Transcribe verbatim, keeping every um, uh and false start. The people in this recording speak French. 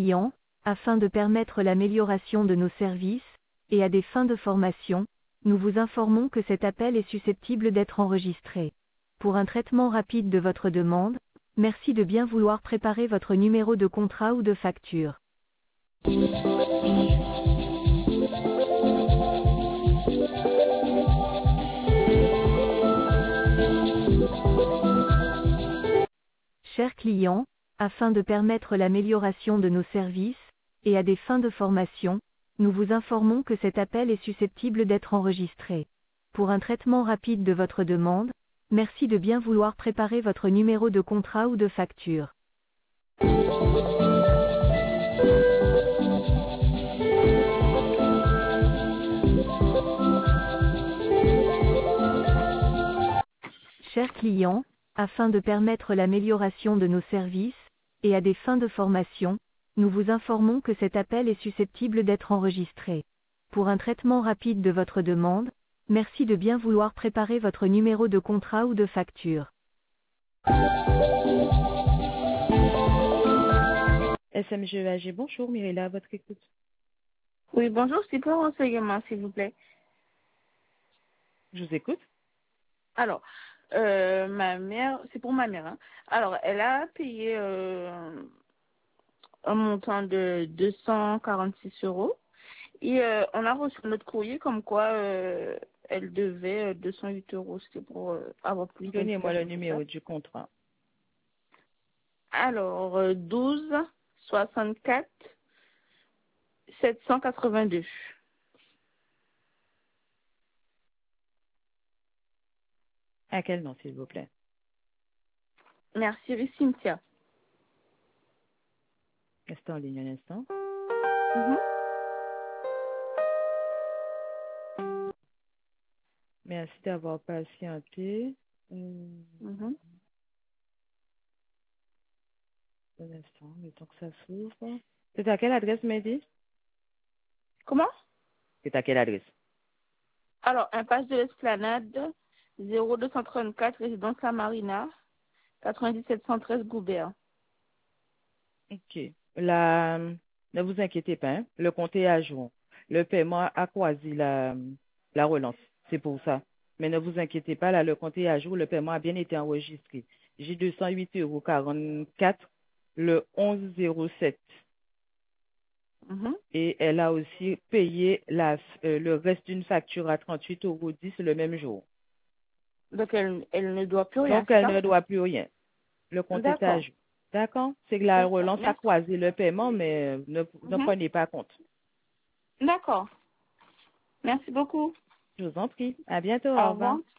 client, afin de permettre l'amélioration de nos services, et à des fins de formation, nous vous informons que cet appel est susceptible d'être enregistré. Pour un traitement rapide de votre demande, merci de bien vouloir préparer votre numéro de contrat ou de facture. Chers clients, afin de permettre l'amélioration de nos services, et à des fins de formation, nous vous informons que cet appel est susceptible d'être enregistré. Pour un traitement rapide de votre demande, merci de bien vouloir préparer votre numéro de contrat ou de facture. Chers clients, afin de permettre l'amélioration de nos services, et à des fins de formation, nous vous informons que cet appel est susceptible d'être enregistré. Pour un traitement rapide de votre demande, merci de bien vouloir préparer votre numéro de contrat ou de facture. S M G E A G, bonjour, Mirella, à votre écoute. Oui, bonjour, c'est pour un renseignement, s'il vous plaît. Je vous écoute. Alors, euh, ma mère, c'est pour ma mère, hein. Alors, elle a payé euh, un montant de deux cent quarante-six euros et euh, on a reçu notre courrier comme quoi euh, elle devait deux cent huit euros. C'était pour euh, avoir plus d'informations. Donnez-moi le numéro du contrat. Alors, euh, douze soixante-quatre sept cent quatre-vingt-deux. À quel nom, s'il vous plaît? Merci, Cynthia. Restez en ligne un instant. Mm-hmm. Merci d'avoir patienté. Hum, Mm-hmm. Un instant, le temps que ça s'ouvre. C'est à quelle adresse, Mehdi? Comment? C'est à quelle adresse? Alors, impasse de l'Esplanade, zéro deux cent trente-quatre, résidence La Marina, quatre-vingt-dix-sept cent treize Goubert. OK. La, ne vous inquiétez pas, hein. Le compte est à jour. Le paiement a croisé la, la relance. C'est pour ça. Mais ne vous inquiétez pas, là, le compte est à jour. Le paiement a bien été enregistré. J'ai deux cent huit euros quarante-quatre le onze zéro sept. Mhm. Et elle a aussi payé la, euh, le reste d'une facture à trente-huit euros dix le même jour. Donc, elle, elle ne doit plus rien, Donc, c'est elle ça? ne doit plus rien. Le compte est à D'accord. jour. D'accord? C'est que la D'accord. relance a Merci. croisé le paiement, mais ne, ne Mhm. prenez pas compte. D'accord. Merci beaucoup. Je vous en prie. À bientôt. Au Au revoir. revoir.